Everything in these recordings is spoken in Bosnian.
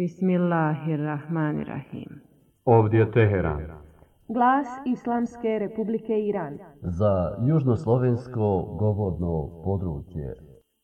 Bismillahirrahmanirrahim. Ovdje Teheran. Glas Islamske Republike Iran. Za južnoslovensko govorno područje.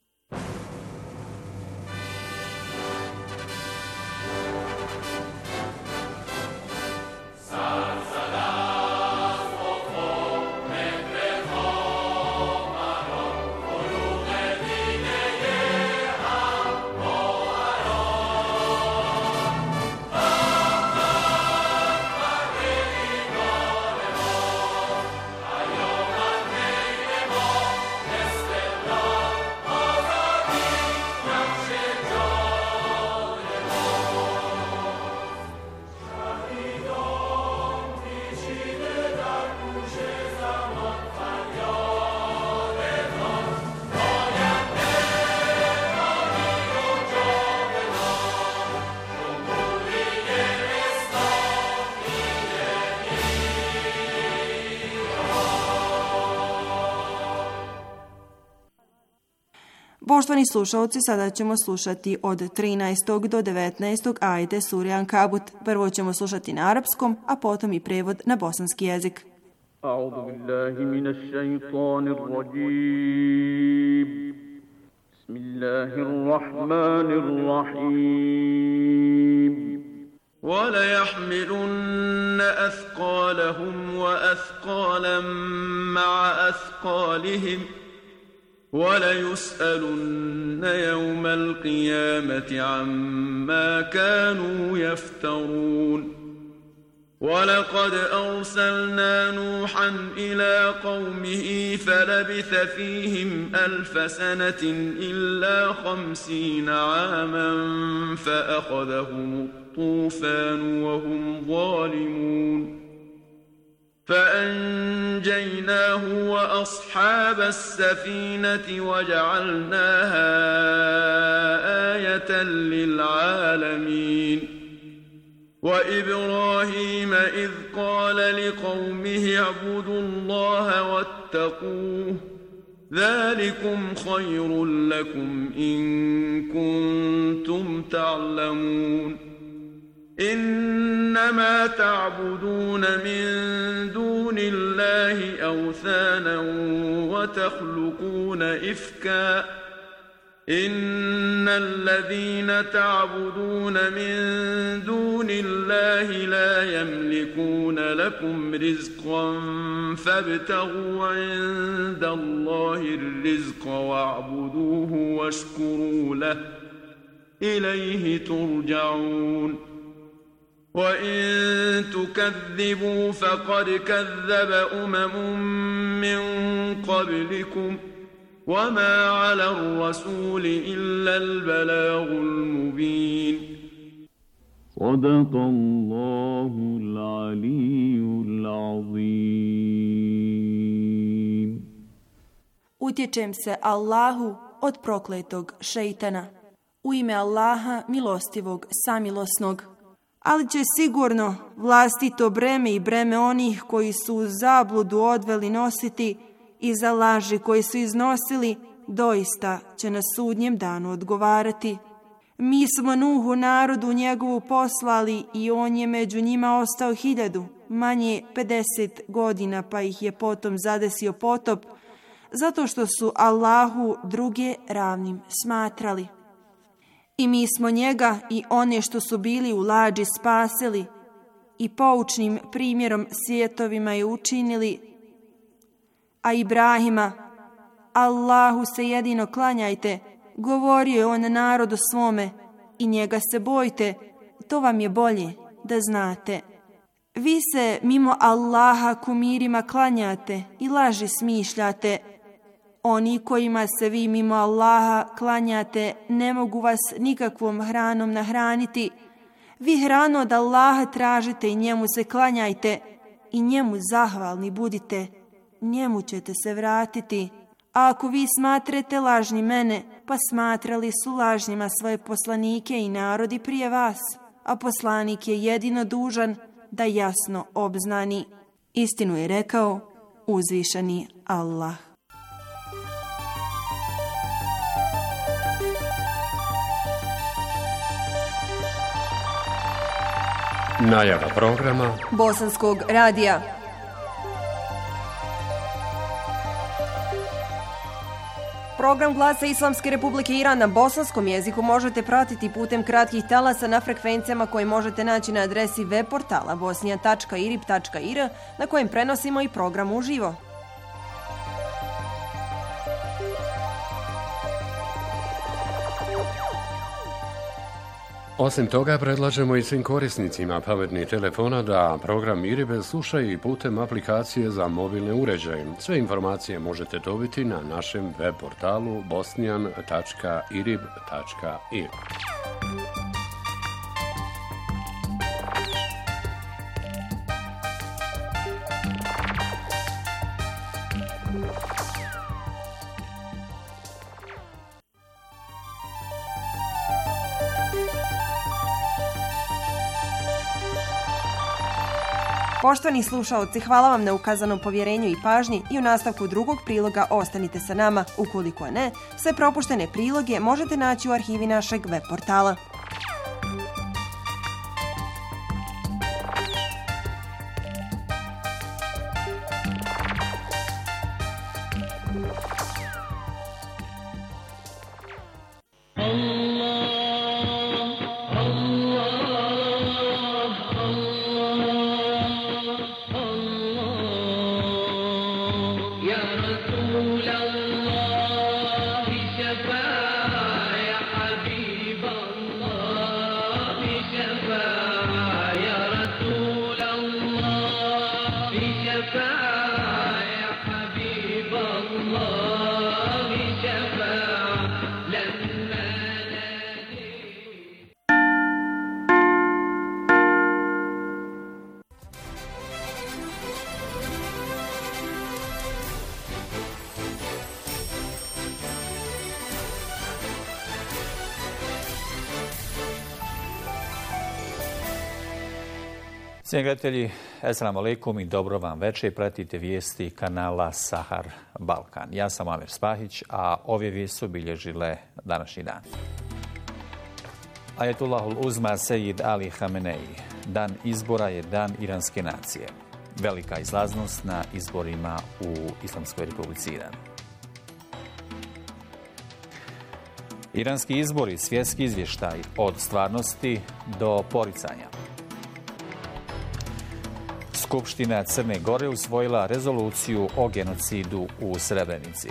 Poštovani slušalci, sada ćemo slušati od 13. do 19. ajete sure Ankabut. Prvo ćemo slušati na arapskom, a potom i prevod na bosanski jezik. A'udhu billahi minash shaitanir rajim. Bismillahirrahmanirrahim. وَلَيَحْمِلُنَّ أَثْقَالَهُمْ وَأَثْقَالًا مَعَ أَثْقَالِهِمْ وَلَيُسْأَلُنَّ يَوْمَ الْقِيَامَةِ عَمَّا كَانُوا يَفْتَرُونَ وَلَقَدْ أَرْسَلْنَا نُوحًا إِلَى قَوْمِهِ فَلَبِثَ فِيهِمْ 1000 سَنَةٍ إِلَّا 50 عَامًا فَأَخَذَهُمُ الطُّوفَانُ وَهُمْ ظَالِمُونَ فأنجيناه وأصحاب السفينة وجعلناها آية للعالمين وإبراهيم إذ قال لقومه اعبدوا الله واتقوه ذلكم خير لكم إن كنتم تعلمون إنما تعبدون من دون الله أوثانا وتخلقون إفكا إن الذين تعبدون من دون الله لا يملكون لكم رزقا فابتغوا عند الله الرزق واعبدوه واشكروا له إليه ترجعون وَإِن تُكَذِّبُوا فَقَدْ كَذَّبَ مِن قَبْلِكُمْ وَمَا عَلَى الرَّسُولِ إِلَّا الْبَلَاغُ الْمُبِينُ صدق الله العلي العظيم. Utječem se Allahu od prokletog šejtana. U ime Allaha milostivog, samilosnog. Ali će sigurno vlastito breme i breme onih koji su u zabludu odveli nositi i za laži koji su iznosili, doista će na sudnjem danu odgovarati. Mi smo Nuhu narodu njegovu poslali i on je među njima ostao 1000, manje 50 godina, pa ih je potom zadesio potop, zato što su Allahu druge ravnim smatrali. I mi smo njega i one što su bili u lađi spasili i poučnim primjerom svijetovima je učinili. A Ibrahima, Allahu se jedino klanjajte, govorio je on narodu svome i njega se bojte, to vam je bolje da znate. Vi se mimo Allaha kumirima klanjate i laži smišljate. Oni kojima se vi mimo Allaha klanjate ne mogu vas nikakvom hranom nahraniti. Vi hranu od Allaha tražite i njemu se klanjajte i njemu zahvalni budite. Njemu ćete se vratiti. A ako vi smatrate lažni mene, pa smatrali su lažnjima svoje poslanike i narodi prije vas, a poslanik je jedino dužan da jasno obznani. Istinu je rekao uzvišeni Allah. Najava programa Bosanskog radija. Program Glasa Islamske Republike Iran na bosanskom jeziku možete pratiti putem kratkih talasa na frekvencijama koje možete naći na adresi web portala bosnija.irib.ir na kojem prenosimo i program uživo. Osim toga, predlažemo i svim korisnicima pametnih telefona da program IRIB slušaju i putem aplikacije za mobilne uređaje. Sve informacije možete dobiti na našem web portalu bosnian.irib.ir. Poštovani slušaoci, hvala vam na ukazanom povjerenju i pažnji i u nastavku drugog priloga ostanite sa nama. Ukoliko ne, sve propuštene priloge možete naći u arhivi našeg web portala. Cijenjeni gledatelji, assalamu alaikum i dobro vam večer. Pratite vijesti kanala Sahar Balkan. Ja sam Amir Spahić, a ove vijesti su obilježile današnji dan. Ajatullahul Uzma Sejid Ali Hamenei. Dan izbora je dan iranske nacije. Velika izlaznost na izborima u Islamskoj Republici Iran. Iranski izbori, svjetski izvještaj od stvarnosti do poricanja. Skupština Crne Gore usvojila rezoluciju o genocidu u Srebrenici.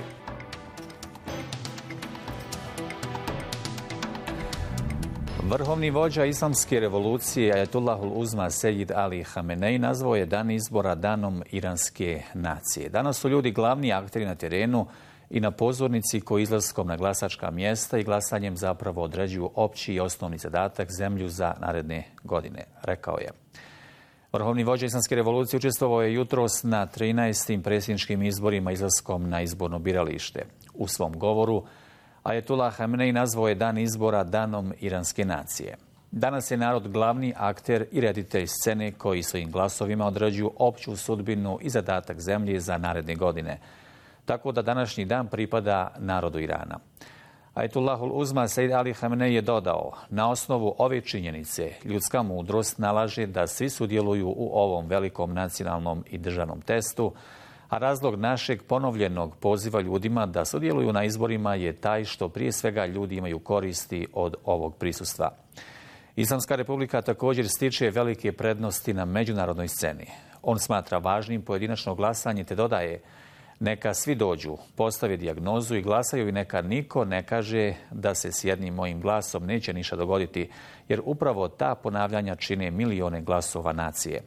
Vrhovni vođa islamske revolucije Ajatullahul Uzma Sejid Ali Hamenei nazvao je dan izbora danom iranske nacije. Danas su ljudi glavni akteri na terenu i na pozornici koji izlaskom na glasačka mjesta i glasanjem zapravo određuju opći i osnovni zadatak zemlju za naredne godine, rekao je. Vrhovni vođa islamske revolucije učestvovao je jutros na 13. predsjedničkim izborima izlaskom na izborno biralište. U svom govoru Ajatullah Hamenei nazvao je dan izbora danom iranske nacije. Danas je narod glavni akter i reditelj scene koji svojim glasovima određuju opću sudbinu i zadatak zemlje za naredne godine. Tako da današnji dan pripada narodu Irana. Ajatullahul Uzma Sejid Ali Hamenei je dodao, na osnovu ove činjenice ljudska mudrost nalaže da svi sudjeluju u ovom velikom nacionalnom i državnom testu, a razlog našeg ponovljenog poziva ljudima da sudjeluju na izborima je taj što prije svega ljudi imaju koristi od ovog prisustva. Islamska republika također stiče velike prednosti na međunarodnoj sceni. On smatra važnim pojedinačno glasanje te dodaje, neka svi dođu, postave dijagnozu i glasaju i neka niko ne kaže da se s jednim mojim glasom neće ništa dogoditi, jer upravo ta ponavljanja čine milione glasova nacije.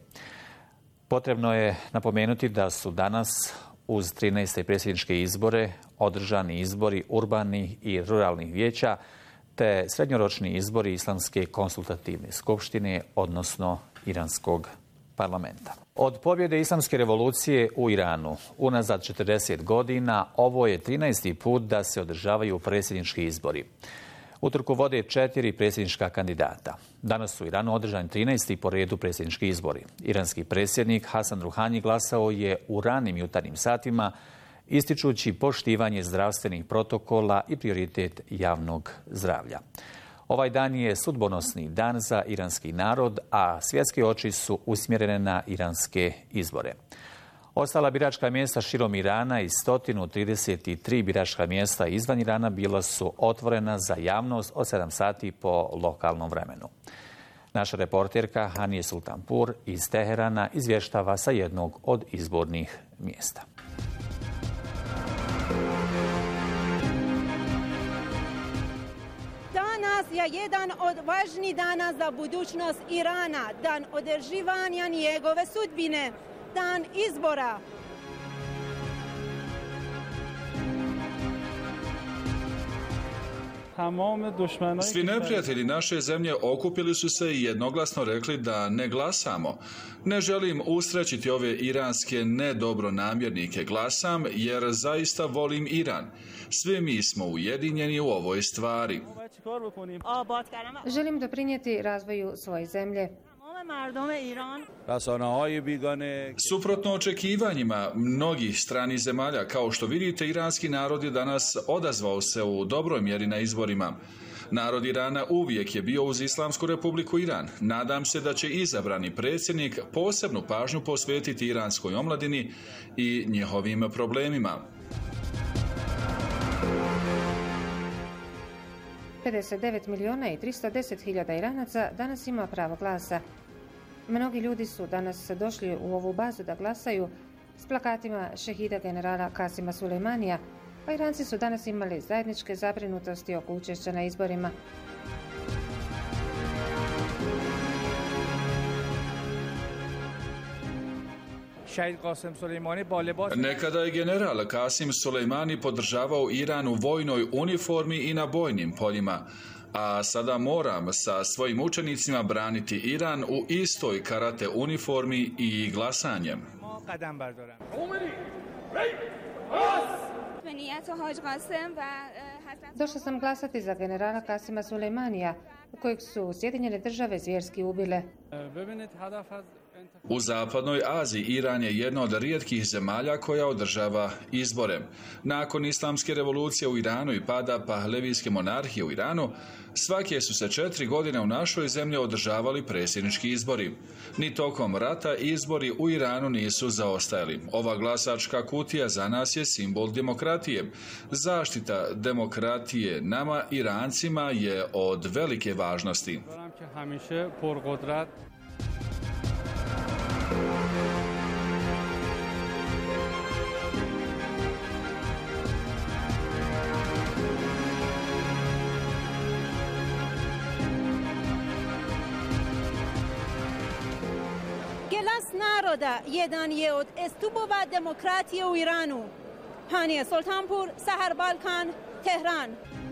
Potrebno je napomenuti da su danas uz 13. predsjedničke izbore održani izbori urbanih i ruralnih vijeća te srednjoročni izbori Islamske konsultativne skupštine, odnosno Iranskog parlamenta. Od pobjede Islamske revolucije u Iranu unazad 40 godina ovo je 13. put da se održavaju predsjednički izbori. Utrku vode 4 predsjednička kandidata. Danas su u Iranu održani 13. po redu predsjednički izbori. Iranski predsjednik Hasan Ruhani glasao je u ranim jutarnjim satima, ističući poštivanje zdravstvenih protokola i prioritet javnog zdravlja. Ovaj dan je sudbonosni dan za iranski narod, a svjetske oči su usmjerene na iranske izbore. Ostala biračka mjesta širom Irana i 133 biračka mjesta izvan Irana bila su otvorena za javnost od 7 sati po lokalnom vremenu. Naša reporterka Hanije Sultanpur iz Teherana izvještava sa jednog od izbornih mjesta. Danas je jedan od važnijih dana za budućnost Irana, dan određivanja njegove sudbine, dan izbora. Svi neprijatelji naše zemlje okupili su se i jednoglasno rekli da ne glasamo. Ne želim usrećiti ove iranske nedobronamjernike. Glasam jer zaista volim Iran. Svi mi smo ujedinjeni u ovoj stvari. Želim doprinijeti razvoju svoje zemlje. Suprotno očekivanjima mnogih stranih zemalja, kao što vidite, iranski narod je danas odazvao se u dobroj mjeri na izborima. Narod Irana uvijek je bio uz Islamsku republiku Iran. Nadam se da će izabrani predsjednik posebnu pažnju posvetiti iranskoj omladini i njihovim problemima. 59 milijuna i 310 hiljada Iranaca danas ima pravo glasa. Mnogi ljudi su danas došli u ovu bazu da glasaju s plakatima šehida generala Kasima Sulejmanija, a Iranci su danas imali zajedničke zabrinutosti oko učešća na izborima. Nekada je general Kasim Sulejmani podržavao Iran u vojnoj uniformi i na bojnim poljima, a sada moram sa svojim učenicima braniti Iran u istoj karate uniformi i glasanjem. Došla sam glasati za generala Kasima Sulejmanija, kojeg su Sjedinjene države zvjerski ubile. U zapadnoj Aziji Iran je jedna od rijetkih zemalja koja održava izbore. Nakon islamske revolucije u Iranu i pada Pahlevijske monarhije u Iranu, svake su se 4 godine u našoj zemlji održavali predsjednički izbori. Ni tokom rata izbori u Iranu nisu zaostajali. Ova glasačka kutija za nas je simbol demokratije. Zaštita demokratije nama Irancima je od velike važnosti. Glas naroda jedan je od stubova demokratije u Iranu. Hanije Sultanpur, Sahar Balkan, Tehran.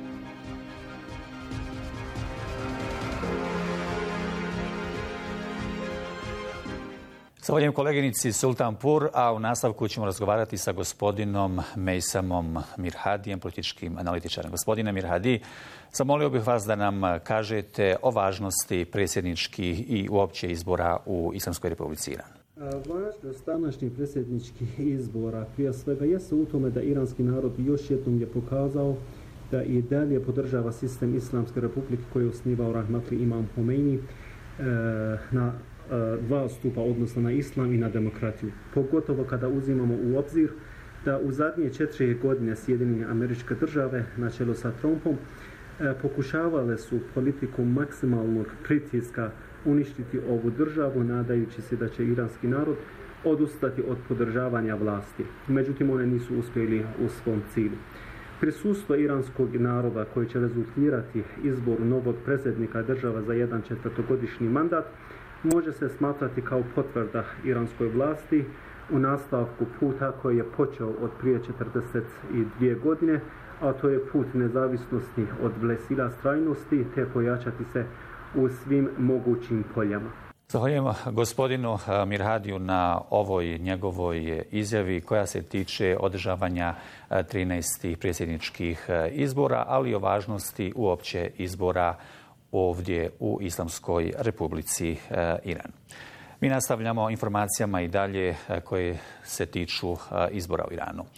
Zahvaljujem koleginici Sultanpur, a u nastavku ćemo razgovarati sa gospodinom Mejsamom Mirhadijem, političkim analitičarem. Gospodine Mirhadi, zamolio bih vas da nam kažete o važnosti predsjedničkih i uopće izbora u Islamskoj republici Iran. Važnost današnjih predsjedničkih izbora prije svega jesu u tome da iranski narod još jednom je pokazao da i dalje podržava sistem Islamske republike koji je osnivao rahmetli imam Homeini na dva stupa, odnosno na islam i na demokratiju. Pogotovo kada uzimamo u obzir da u zadnje 4 godine Sjedinjene Američke Države na čelu sa Trumpom pokušavale su politiku maksimalnog pritiska uništiti ovu državu, nadajući se da će iranski narod odustati od podržavanja vlasti. Međutim, one nisu uspjeli u svom cilju. Prisustvo iranskog naroda koji će rezultirati izboru novog predsjednika država za jedan 4-godišnji mandat može se smatrati kao potvrda iranskoj vlasti u nastavku puta koji je počeo od prije 42 godine, a to je put nezavisnosti od blesila strajnosti te pojačati se u svim mogućim poljama. Zahvaljujem gospodinu Mirhadiju na ovoj njegovoj izjavi koja se tiče održavanja 13 predsjedničkih izbora, ali i o važnosti uopće izbora ovdje u Islamskoj republici Iran. Mi nastavljamo informacijama i dalje koje se tiču izbora u Iranu.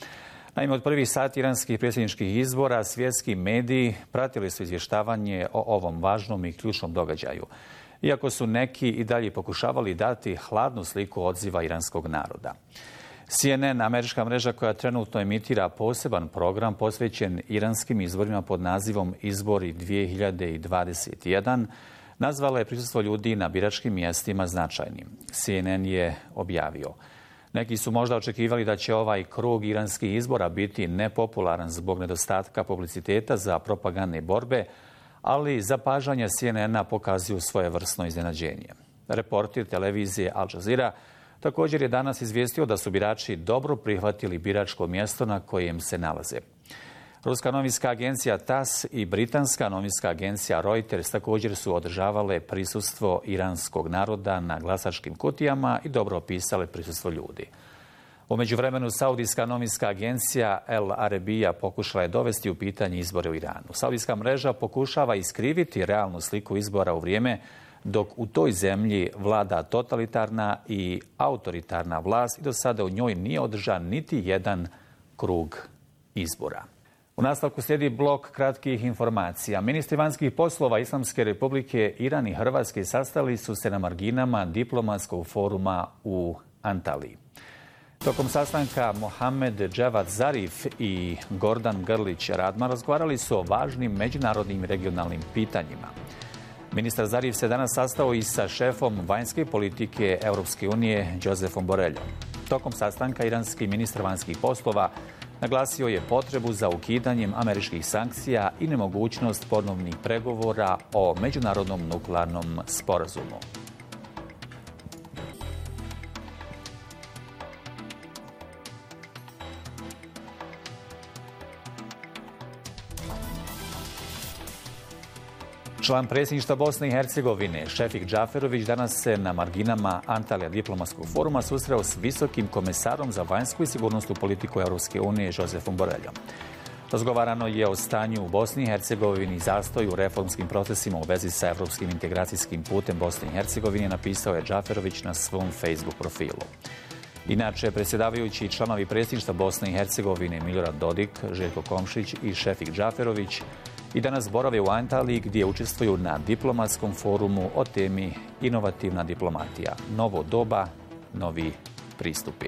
Naime, od prvih sati iranskih predsjedničkih izbora svjetski mediji pratili su izvještavanje o ovom važnom i ključnom događaju. Iako su neki i dalje pokušavali dati hladnu sliku odziva iranskog naroda. CNN, američka mreža koja trenutno emitira poseban program posvećen iranskim izborima pod nazivom Izbori 2021, nazvala je prisustvo ljudi na biračkim mjestima značajnim. CNN je objavio: neki su možda očekivali da će ovaj krug iranskih izbora biti nepopularan zbog nedostatka publiciteta za propagandne borbe, ali zapažanja CNN-a pokazuju svojevrsno iznenađenje. Reporter televizije Al Jazeera također je danas izvijestio da su birači dobro prihvatili biračko mjesto na kojem se nalaze. Ruska novinska agencija TASS i britanska novinska agencija Reuters također su održavale prisustvo iranskog naroda na glasačkim kutijama i dobro opisale prisustvo ljudi. U međuvremenu, saudijska novinska agencija El Arabija pokušala je dovesti u pitanje izbore u Iranu. Saudijska mreža pokušava iskriviti realnu sliku izbora u vrijeme dok u toj zemlji vlada totalitarna i autoritarna vlast i do sada u njoj nije održan niti jedan krug izbora. U nastavku slijedi blok kratkih informacija. Ministri vanjskih poslova Islamske republike Iran i Hrvatske sastali su se na marginama diplomatskog foruma u Antaliji. Tokom sastanka Mohamed Javad Zarif i Gordan Grlić Radman razgovarali su o važnim međunarodnim i regionalnim pitanjima. Ministar Zarif se danas sastao i sa šefom vanjske politike Europske unije Josefom Borrellom. Tokom sastanka iranski ministar vanjskih poslova naglasio je potrebu za ukidanjem američkih sankcija i nemogućnost ponovnih pregovora o međunarodnom nuklearnom sporazumu. Član predsjedništva Bosne i Hercegovine, Šefik Džaferović, danas se na marginama Antalija diplomatskog foruma susreo s visokim komesarom za vanjsku i sigurnosnu politiku Europske unije Josefom Borrellom. Razgovarano je o stanju u Bosni i Hercegovini i zastoju u reformskim procesima u vezi sa europskim integracijskim putem Bosne i Hercegovine, napisao je Džaferović na svom Facebook profilu. Inače, predsjedavajući članovi predsjedništva Bosne i Hercegovine Milorad Dodik, Željko Komšić i Šefik Džaferović i danas borave u Antaliji gdje učestvuju na diplomatskom forumu o temi inovativna diplomatija. Novo doba, novi pristupi.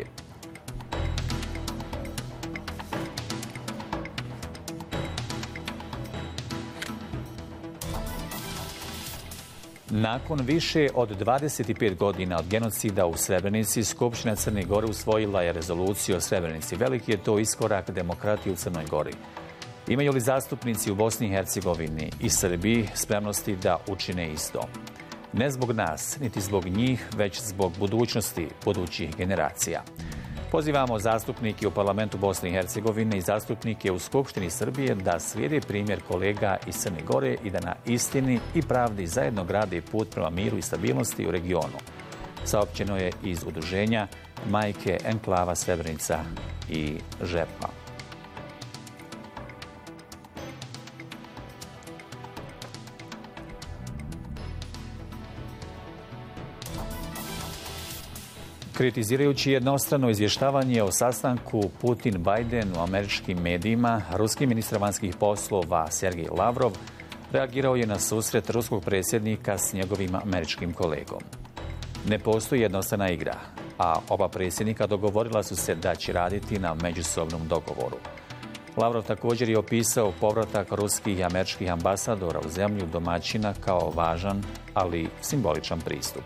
Nakon više od 25 godina od genocida u Srebrenici, Skupština Crne Gore usvojila je rezoluciju o Srebrenici. Veliki je to iskorak demokratije u Crnoj Gori. Imaju li zastupnici u Bosni i Hercegovini i Srbiji spremnosti da učine isto? Ne zbog nas, niti zbog njih, već zbog budućnosti budućih generacija. Pozivamo zastupnike u parlamentu Bosne i Hercegovine i zastupnike u Skupštini Srbije da slijede primjer kolega iz Crne Gore i da na istini i pravdi zajedno grade put prema miru i stabilnosti u regionu. Saopćeno je iz udruženja Majke Enklava Srebrenica i Žepa. Kritizirajući jednostrano izvještavanje o sastanku Putin-Biden u američkim medijima, ruski ministar vanjskih poslova Sergej Lavrov reagirao je na susret ruskog predsjednika s njegovim američkim kolegom. Ne postoji jednostrana igra, a oba predsjednika dogovorila su se da će raditi na međusobnom dogovoru. Lavrov također je opisao povratak ruskih i američkih ambasadora u zemlju domaćina kao važan, ali simboličan pristup.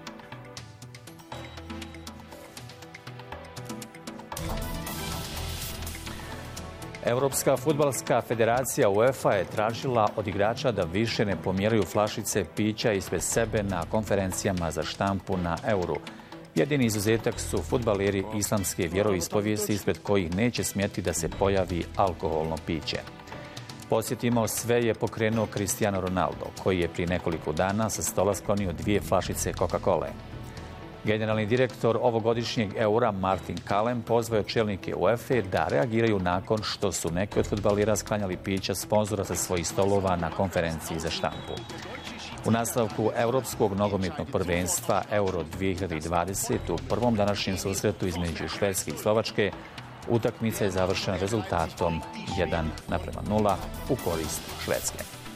Europska fudbalska federacija UEFA je tražila od igrača da više ne pomjeraju flašice pića ispred sebe na konferencijama za štampu na Euru. Jedini izuzetak su fudbaleri islamske vjeroispovijesti ispred kojih neće smjeti da se pojavi alkoholno piće. Podsjetimo, sve je pokrenuo Cristiano Ronaldo, koji je prije nekoliko dana sa stola sklonio 2 flašice Coca-Cole. Generalni direktor ovogodišnjeg Eura Martin Kalem pozvao je čelnike UEFA da reagiraju nakon što su neki od fudbalera sklanjali pića sponzora sa svojih stolova na konferenciji za štampu. U nastavku Europskog nogometnog prvenstva Euro 2020 u prvom današnjem susretu između Švedske i Slovačke Utakmica je završena rezultatom 1:0 u korist Švedske.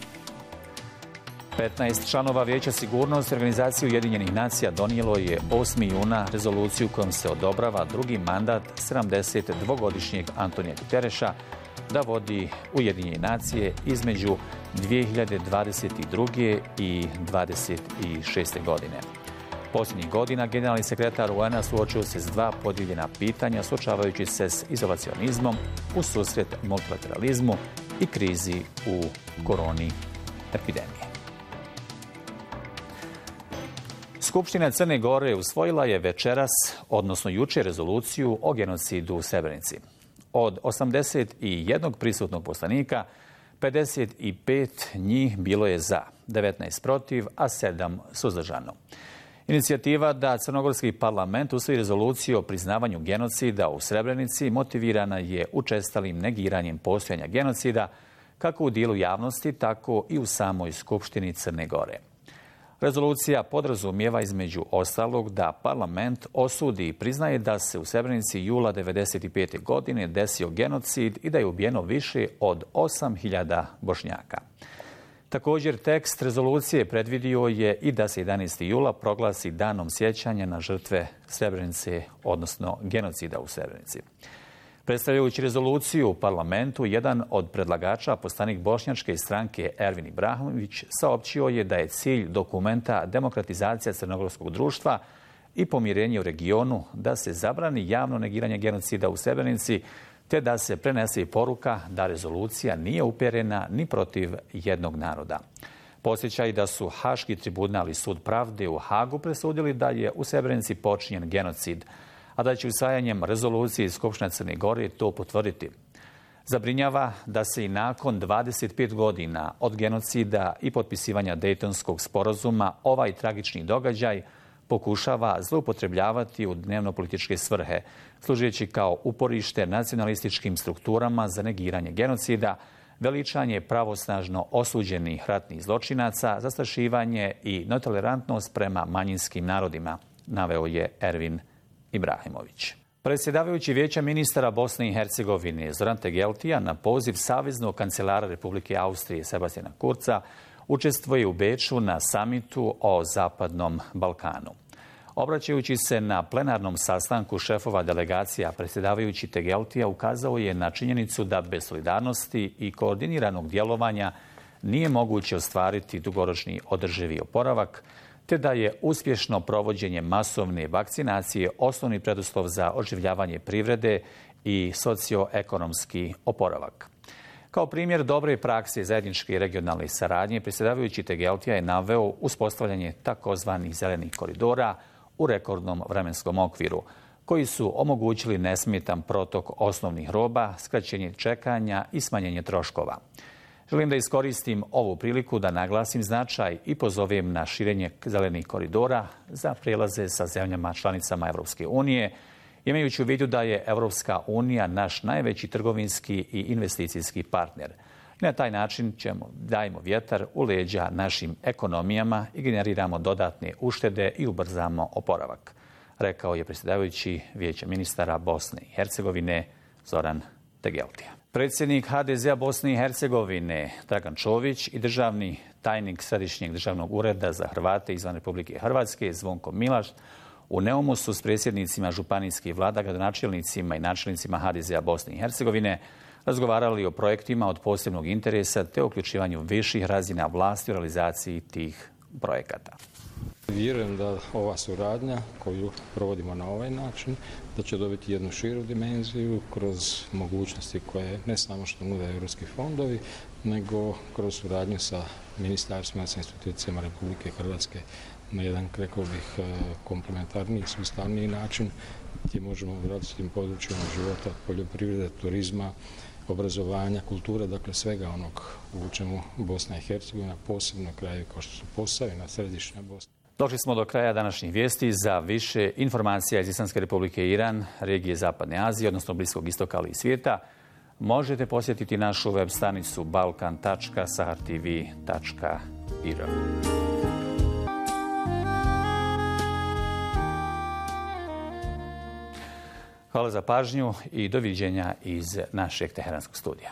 15 članova Vijeća sigurnosti Organizacije Ujedinjenih nacija donijelo je 8. juna rezoluciju kojom se odobrava drugi mandat 72-godišnjeg Antonija Gutereša da vodi Ujedinjene nacije između 2022. i 2026. godine. Posljednjih godina generalni sekretar UN-a suočio se s dva podijeljena pitanja, suočavajući se s izolacionizmom u susret multilateralizmu i krizi u koroni epidemije. Skupština Crne Gore usvojila je večeras, odnosno jučer, rezoluciju o genocidu u Srebrenici. Od 81 prisutnog poslanika, 55 njih bilo je za, 19 protiv, a 7 suzdržano. Inicijativa da Crnogorski parlament usvoji rezoluciju o priznavanju genocida u Srebrenici motivirana je učestalim negiranjem postojanja genocida kako u dijelu javnosti, tako i u samoj Skupštini Crne Gore. Rezolucija podrazumijeva između ostalog da parlament osudi i priznaje da se u Srebrenici jula 1995. godine desio genocid i da je ubijeno više od 8.000 Bošnjaka. Također, tekst rezolucije predvidio je i da se 11. jula proglasi danom sjećanja na žrtve Srebrenice, odnosno genocida u Srebrenici. Predstavljajući rezoluciju u parlamentu, jedan od predlagača, poslanik bošnjačke stranke Ervin Ibrahimović, saopćio je da je cilj dokumenta demokratizacija crnogorskog društva i pomirenje u regionu, da se zabrani javno negiranje genocida u Srebrenici, te da se prenese i poruka da rezolucija nije uperena ni protiv jednog naroda. Podsjećaj da su Haški tribunal i Sud pravde u Hagu presudili da je u Srebrenici počinjen genocid, a da će usvajanjem rezolucije iz Skupštine Crne Gore to potvrditi. Zabrinjava da se i nakon 25 godina od genocida i potpisivanja Dejtonskog sporazuma ovaj tragični događaj pokušava zloupotrebljavati u dnevno-političke svrhe, služeći kao uporište nacionalističkim strukturama za negiranje genocida, veličanje pravosnažno osuđenih ratnih zločinaca, zastrašivanje i netolerantnost prema manjinskim narodima, naveo je Ervin Ibrahimović. Predsjedavajući Vijeća ministara Bosne i Hercegovine Zoran Tegeltija na poziv saveznog kancelara Republike Austrije Sebastiana Kurza učestvuje u Beču na samitu o Zapadnom Balkanu. Obraćajući se na plenarnom sastanku šefova delegacija, predsjedavajući Tegeltija ukazao je na činjenicu da bez solidarnosti i koordiniranog djelovanja nije moguće ostvariti dugoročni održivi oporavak, te da je uspješno provođenje masovne vakcinacije osnovni preduslov za oživljavanje privrede i socioekonomski oporavak. Kao primjer dobre prakse zajedničke regionalne saradnje, predsjedavajući Tegeltija je naveo uspostavljanje takozvanih zelenih koridora u rekordnom vremenskom okviru, koji su omogućili nesmetan protok osnovnih roba, skraćenje čekanja i smanjenje troškova. Želim da iskoristim ovu priliku da naglasim značaj i pozovem na širenje zelenih koridora za prijelaze sa zemljama članicama Europske unije, imajući u vidu da je Europska unija naš najveći trgovinski i investicijski partner. I na taj način dajemo vjetar u leđa našim ekonomijama i generiramo dodatne uštede i ubrzamo oporavak, rekao je predsjedavajući Vijeća ministara Bosne i Hercegovine Zoran Tegeltija. Predsjednik HDZ-a Bosne i Hercegovine Dragan Čović i državni tajnik Središnjeg državnog ureda za Hrvate izvan Republike Hrvatske Zvonko Milaš u Neumu su s predsjednicima županijskih vlada, gradonačelnicima i načelnicima HDZ-a Bosne i Hercegovine razgovarali o projektima od posebnog interesa te o uključivanju viših razina vlasti u realizaciji tih projekata. Vjerujem da ova suradnja koju provodimo na ovaj način, da će dobiti jednu širu dimenziju kroz mogućnosti koje ne samo što nude europski fondovi, nego kroz suradnju sa ministarstvima, sa institucijama Republike Hrvatske na jedan, rekao bih, komplementarniji, sustavniji način gdje možemo u različitim područjima života, poljoprivrede, turizma, obrazovanja, kulture, dakle svega onog u čemu Bosna i Hercegovina, posebno krajevi kao što su Posavina, središnja Bosna. Došli smo do kraja današnjih vijesti. Za više informacija iz Islamske Republike Iran, regije Zapadne Azije, odnosno Bliskog istoka, ali i svijeta, možete posjetiti našu web stranicu balkan.sahartv.ir. Hvala za pažnju i doviđenja iz našeg teheranskog studija.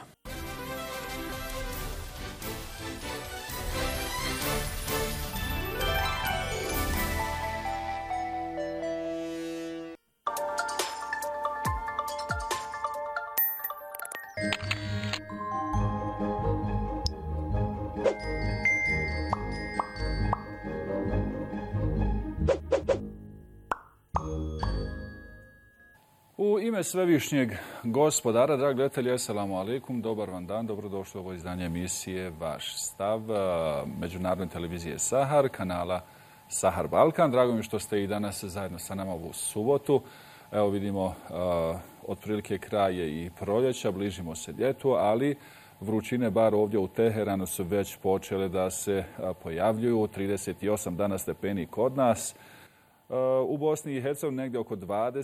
U ime svevišnjeg gospodara, dragi gledatelji, assalamu alaikum, dobar vam dan, dobrodošli u ovo izdanje emisije Vaš stav, međunarodne televizije Sahar, kanala Sahar Balkan. Drago mi što ste i danas zajedno sa nama ovu subotu. Evo vidimo, otprilike kraj je i proljeća, bližimo se ljetu, ali vrućine bar ovdje u Teheranu su već počele da se pojavljuju. 38 dana stepeni kod nas. U Bosni i Hercegovini negdje oko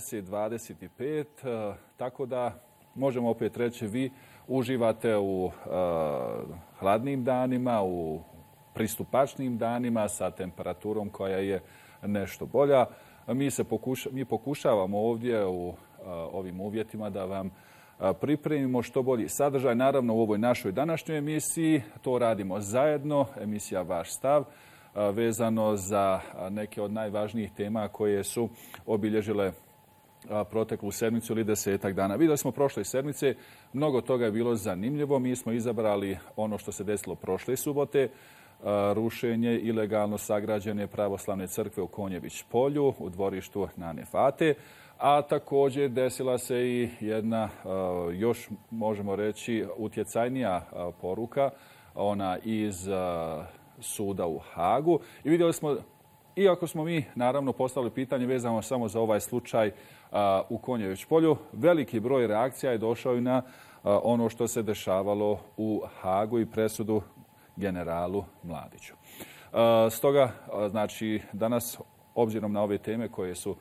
20-25, tako da možemo opet reći vi uživate u hladnim danima, u pristupačnim danima sa temperaturom koja je nešto bolja. Mi pokušavamo ovdje u ovim uvjetima da vam pripremimo što bolji sadržaj. Naravno u ovoj našoj današnjoj emisiji to radimo zajedno, emisija Vaš stav, vezano za neke od najvažnijih tema koje su obilježile proteklu sedmicu ili 10 dana. Vidjeli smo prošle sedmice, mnogo toga je bilo zanimljivo. Mi smo izabrali ono što se desilo prošle subote, rušenje ilegalno sagrađene pravoslavne crkve u Konjević polju, u dvorištu Nane Fate, a također desila se i jedna, još možemo reći, utjecajnija poruka, ona iz suda u Hagu. I vidjeli smo, iako smo mi naravno postavili pitanje vezano samo za ovaj slučaj u Konjević polju, veliki broj reakcija je došao i na ono što se dešavalo u Hagu i presudu generalu Mladiću. Stoga, znači, danas, obzirom na ove teme koje su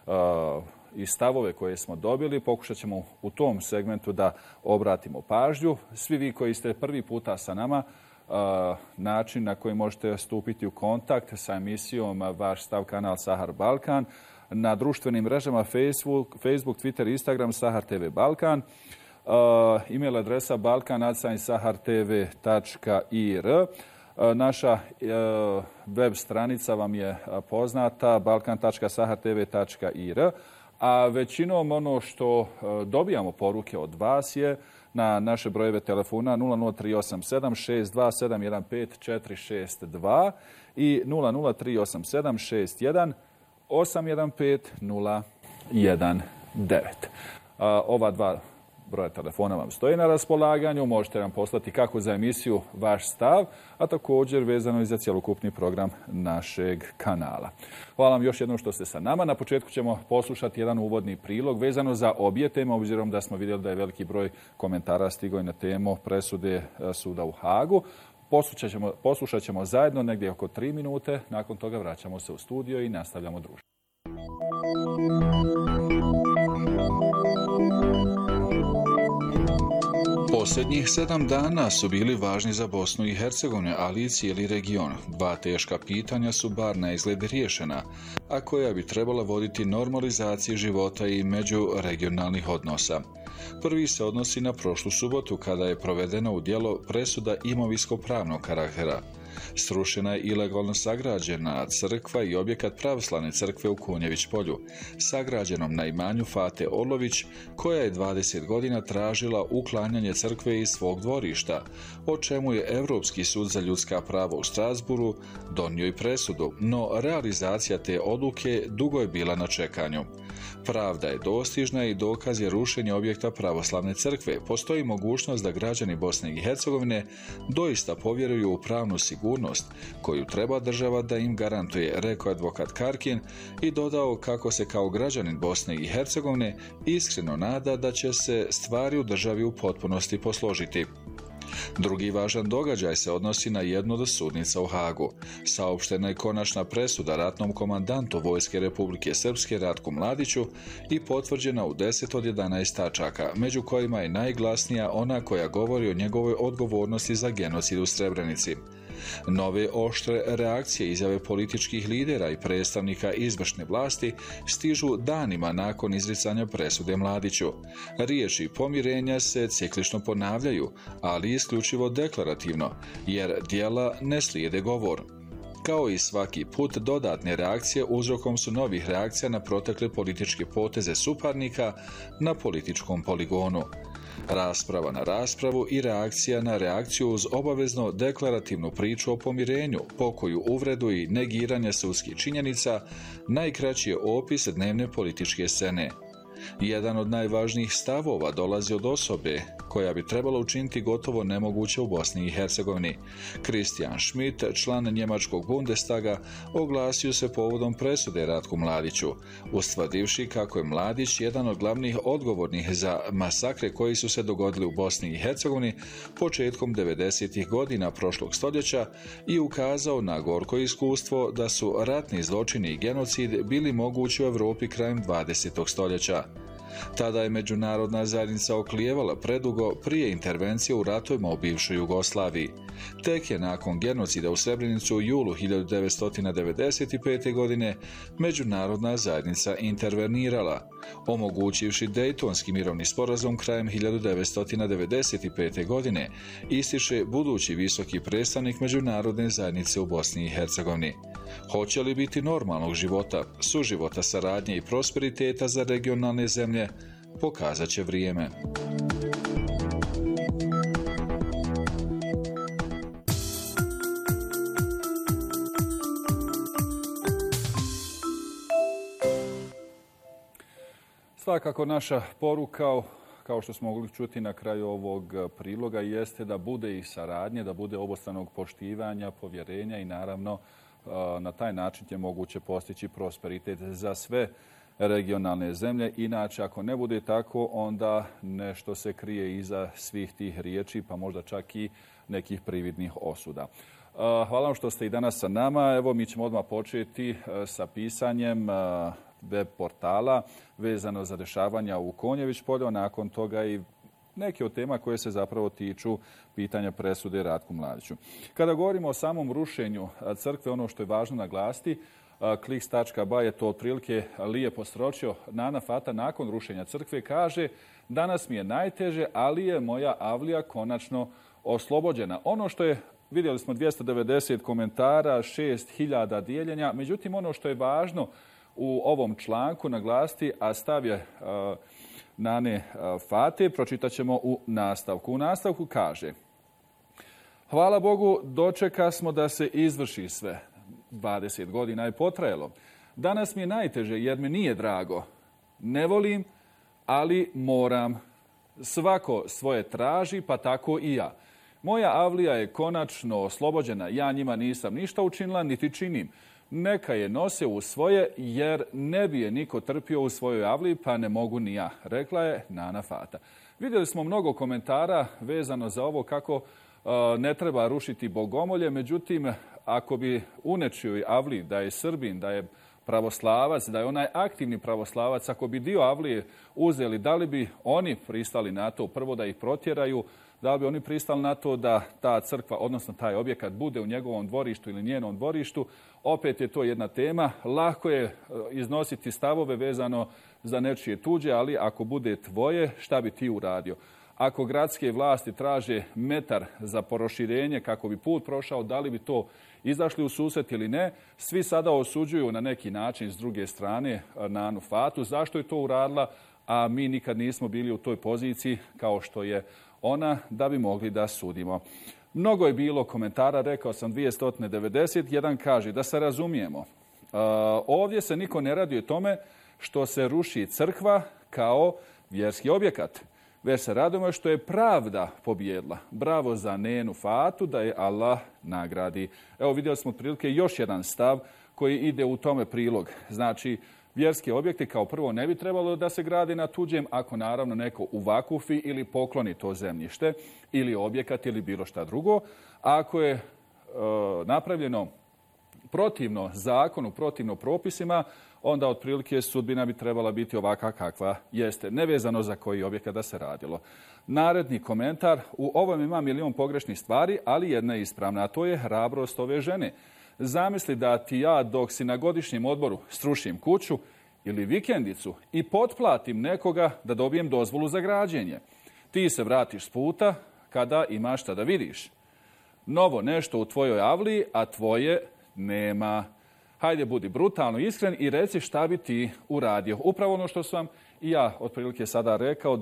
i stavove koje smo dobili, pokušat ćemo u tom segmentu da obratimo pažnju. Svi vi koji ste prvi puta sa nama, način na koji možete stupiti u kontakt sa emisijom Vaš stav, kanal Sahar Balkan, na društvenim mrežama Facebook, Twitter, Instagram, Sahar TV Balkan, e-mail adresa balkan@sahartv.ir. Naša web stranica vam je poznata, balkan.sahartv.ir, a većinom ono što dobijamo poruke od vas je na naše brojeve telefona 00387 627 15462 i 00387 61 815 019. Ova dva broja telefona vam stoji na raspolaganju, možete nam poslati kako za emisiju Vaš stav, a također vezano i za cjelokupni program našeg kanala. Hvala vam još jednom što ste sa nama. Na početku ćemo poslušati jedan uvodni prilog vezano za obje teme, obzirom da smo vidjeli da je veliki broj komentara stigao i na temu presude suda u Hagu. Poslušat ćemo zajedno negdje oko 3 minute, nakon toga vraćamo se u studio i nastavljamo druženje. Posljednjih 7 dana su bili važni za Bosnu i Hercegovinu, ali i cijeli region. Dva teška pitanja su bar na izgled riješena, a koja bi trebala voditi normalizaciji života i međuregionalnih odnosa. Prvi se odnosi na prošlu subotu kada je provedena u djelo presuda imovinsko-pravnog karaktera. Srušena je ilegalno sagrađena crkva i objekat pravoslavne crkve u Konjević polju, sagrađenom na imanju Fate Orlović, koja je 20 godina tražila uklanjanje crkve iz svog dvorišta, o čemu je Europski sud za ljudska prava u Strasburu donio i presudu, no realizacija te odluke dugo je bila na čekanju. Pravda je dostižna i dokaz je rušenje objekta pravoslavne crkve. Postoji mogućnost da građani Bosne i Hercegovine doista povjeruju u pravnu sigurnost koju treba država da im garantuje, rekao advokat Karkin i dodao kako se kao građanin Bosne i Hercegovine iskreno nada da će se stvari u državi u potpunosti posložiti. Drugi važan događaj se odnosi na jednu od sudnica u Hagu. Saopštena je konačna presuda ratnom komandantu Vojske Republike Srpske Ratku Mladiću i potvrđena u 10 od 11 tačaka, među kojima je najglasnija ona koja govori o njegovoj odgovornosti za genocid u Srebrenici. Nove oštre reakcije, izjave političkih lidera i predstavnika izvršne vlasti stižu danima nakon izricanja presude Mladiću. Riječi pomirenja se ciklično ponavljaju, ali isključivo deklarativno, jer djela ne slijede govor. Kao i svaki put, dodatne reakcije uzrokom su novih reakcija na protekle političke poteze suparnika na političkom poligonu. Rasprava na raspravu i reakcija na reakciju uz obavezno deklarativnu priču o pomirenju, pokoju, uvredu i negiranje sudskih činjenica, najkraći je opis dnevne političke scene. Jedan od najvažnijih stavova dolazi od osobe koja bi trebala učiniti gotovo nemoguće u Bosni i Hercegovini. Christian Schmidt, član njemačkog Bundestaga, oglasio se povodom presude Ratku Mladiću, ustvrdivši kako je Mladić jedan od glavnih odgovornih za masakre koji su se dogodili u Bosni i Hercegovini početkom 90. godina prošlog stoljeća i ukazao na gorko iskustvo da su ratni zločini i genocid bili mogući u Europi krajem 20. stoljeća. Tada je međunarodna zajednica oklijevala predugo prije intervencije u ratovima u bivšoj Jugoslaviji. Tek je nakon genocida u Srebrenicu u julu 1995. godine međunarodna zajednica intervenirala, omogućivši Dejtonski mirovni sporazum krajem 1995. godine, ističe budući visoki predstavnik međunarodne zajednice u Bosni i Hercegovini. Hoće li biti normalnog života, suživota, saradnje i prosperiteta za regionalne zemlje, pokazat će vrijeme. Svakako naša poruka, kao što smo mogli čuti na kraju ovog priloga, jeste da bude i saradnje, da bude obostranog poštivanja, povjerenja i naravno na taj način je moguće postići prosperitet za sve regionalne zemlje. Inače, ako ne bude tako, onda nešto se krije iza svih tih riječi, pa možda čak i nekih prividnih osuda. Hvala vam što ste i danas sa nama. Evo, mi ćemo odmah početi sa pisanjem web portala vezano za dešavanja u Konjević polju, nakon toga i neke od tema koje se zapravo tiču pitanja presude Ratku Mladiću. Kada govorimo o samom rušenju crkve, ono što je važno naglasiti, Kliks.ba je to otprilike lijepo sročio. Nana Fata nakon rušenja crkve kaže: danas mi je najteže, ali je moja avlija konačno oslobođena. Ono što je, vidjeli smo 290 komentara, 6000 dijeljenja, međutim ono što je važno u ovom članku naglasiti, a stav je Nane Fate, pročitat ćemo u nastavku. U nastavku kaže: hvala Bogu, dočeka smo da se izvrši sve. 20 godina je potrajalo. Danas mi je najteže jer mi nije drago. Ne volim, ali moram. Svako svoje traži, pa tako i ja. Moja avlija je konačno oslobođena. Ja njima nisam ništa učinila, niti činim. Neka je nose u svoje, jer ne bi je niko trpio u svojoj avliji, pa ne mogu ni ja, rekla je Nana Fata. Vidjeli smo mnogo komentara vezano za ovo kako ne treba rušiti bogomolje, međutim, ako bi u nečijoj avliji, da je Srbin, da je pravoslavac, da je onaj aktivni pravoslavac, ako bi dio avlije uzeli, da li bi oni pristali na to, prvo da ih protjeraju, da li bi oni pristali na to da ta crkva, odnosno taj objekat, bude u njegovom dvorištu ili njenom dvorištu. Opet je to jedna tema. Lako je iznositi stavove vezano za nečije tuđe, ali ako bude tvoje, šta bi ti uradio? Ako gradske vlasti traže metar za proširenje kako bi put prošao, da li bi to izašli u susret ili ne? Svi sada osuđuju na neki način s druge strane Nanu Fatu. Zašto je to uradila? A mi nikad nismo bili u toj poziciji kao što je ona, da bi mogli da sudimo. Mnogo je bilo komentara, rekao sam 290. Jedan kaže: da se razumijemo, ovdje se niko ne radi o tome što se ruši crkva kao vjerski objekat, već se radimo što je pravda pobjedila. Bravo za Nenu Fatu, da je Allah nagradi. Evo, vidjeli smo otprilike još jedan stav koji ide u tome prilog. Znači, vjerski objekti kao prvo ne bi trebalo da se gradi na tuđem, ako naravno neko uvakufi ili pokloni to zemljište ili objekat ili bilo šta drugo. Ako je napravljeno protivno zakonu, protivno propisima, onda otprilike sudbina bi trebala biti ovakva kakva jeste, nevezano za koji objekat da se radilo. Naredni komentar, u ovom ima milion pogrešnih stvari, ali jedna je ispravna, a to je hrabrost ove žene. Zamisli da ti ja dok si na godišnjem odboru srušim kuću ili vikendicu i potplatim nekoga da dobijem dozvolu za građenje. Ti se vratiš s puta kada imaš šta da vidiš. Novo nešto u tvojoj avliji, a tvoje nema. Hajde, budi brutalno iskren i reci šta bi ti uradio. Upravo ono što sam i ja otprilike sada rekao,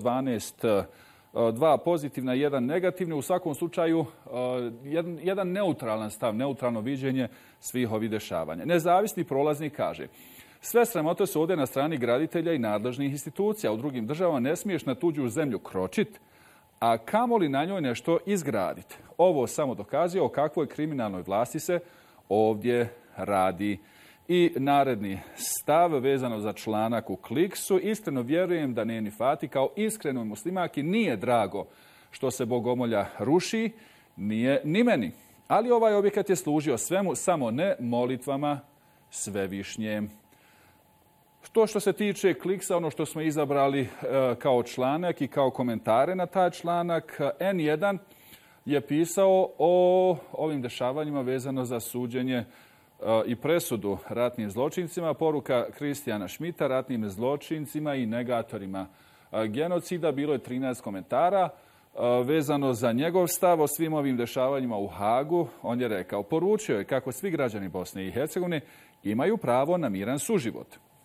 2 pozitivna i 1 negativni. U svakom slučaju, jedan neutralan stav, neutralno viđenje svih ovih dešavanja. Nezavisni prolaznik kaže: sve sramote su ovdje na strani graditelja i nadležnih institucija. U drugim državama ne smiješ na tuđu zemlju kročit, a kamoli na njoj nešto izgraditi. Ovo samo dokazuje o kakvoj kriminalnoj vlasti se ovdje radi. I naredni stav vezano za članak u Kliksu. Iskreno vjerujem da Neni Fati kao iskrenoj muslimaki nije drago što se bogomolja ruši, nije ni meni. Ali ovaj objekat je služio svemu, samo ne molitvama Svevišnje. To što se tiče Kliksa, ono što smo izabrali kao članak i kao komentare na taj članak, N1 je pisao o ovim dešavanjima vezano za suđenje i presudu ratnim zločincima. Poruka Kristijana Šmita, ratnim zločincima i negatorima genocida. Bilo je 13 komentara vezano za njegov stav o svim ovim dešavanjima u Hagu. On je rekao, poručio je kako svi građani Bosne i Hercegovine imaju pravo na miran suživot,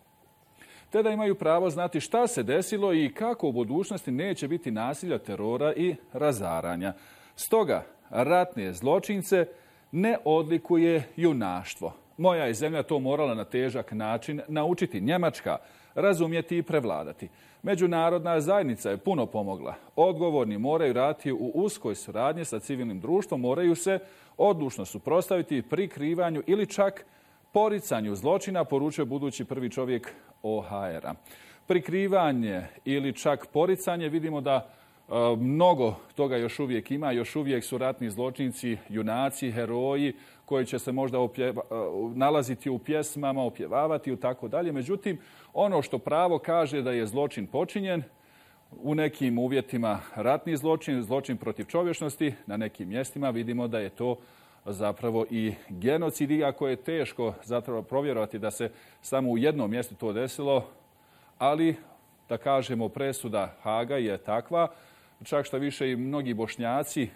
te da imaju pravo znati šta se desilo i kako u budućnosti neće biti nasilja, terora i razaranja. Stoga, ratne zločince ne odlikuje junaštvo. Moja je zemlja to morala na težak način naučiti. Njemačka razumjeti i prevladati. Međunarodna zajednica je puno pomogla. Odgovorni moraju raditi u uskoj suradnji sa civilnim društvom, moraju se odlučno suprotstaviti prikrivanju ili čak poricanju zločina, poručuje budući prvi čovjek OHR-a. Prikrivanje ili čak poricanje, vidimo da mnogo toga još uvijek ima, još uvijek su ratni zločinci, junaci, heroji koji će se možda nalaziti u pjesmama, opjevavati i tako dalje. Međutim, ono što pravo kaže da je zločin počinjen, u nekim uvjetima ratni zločin, zločin protiv čovječnosti, na nekim mjestima vidimo da je to zapravo i genocid, iako je teško zapravo provjerovati da se samo u jednom mjestu to desilo, ali da kažemo presuda Haga je takva, čak što više i mnogi Bošnjaci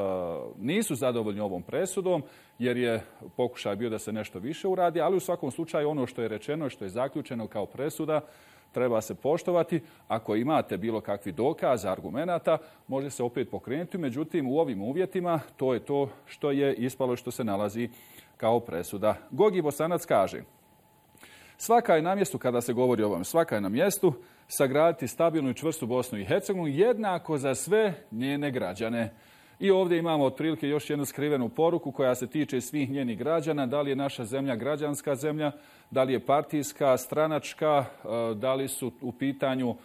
nisu zadovoljni ovom presudom, jer je pokušaj bio da se nešto više uradi, ali u svakom slučaju ono što je rečeno, što je zaključeno kao presuda, treba se poštovati. Ako imate bilo kakvi dokaza, argumenata, može se opet pokrenuti. Međutim, u ovim uvjetima to je to što je ispalo, što se nalazi kao presuda. Gogi Bosanac kaže: svaka je na mjestu, kada se govori o ovom, svaka je na mjestu sagraditi stabilnu i čvrstu Bosnu i Hercegovinu, jednako za sve njene građane. I ovdje imamo otprilike još jednu skrivenu poruku koja se tiče svih njenih građana. Da li je naša zemlja građanska zemlja, da li je partijska, stranačka, da li su u pitanju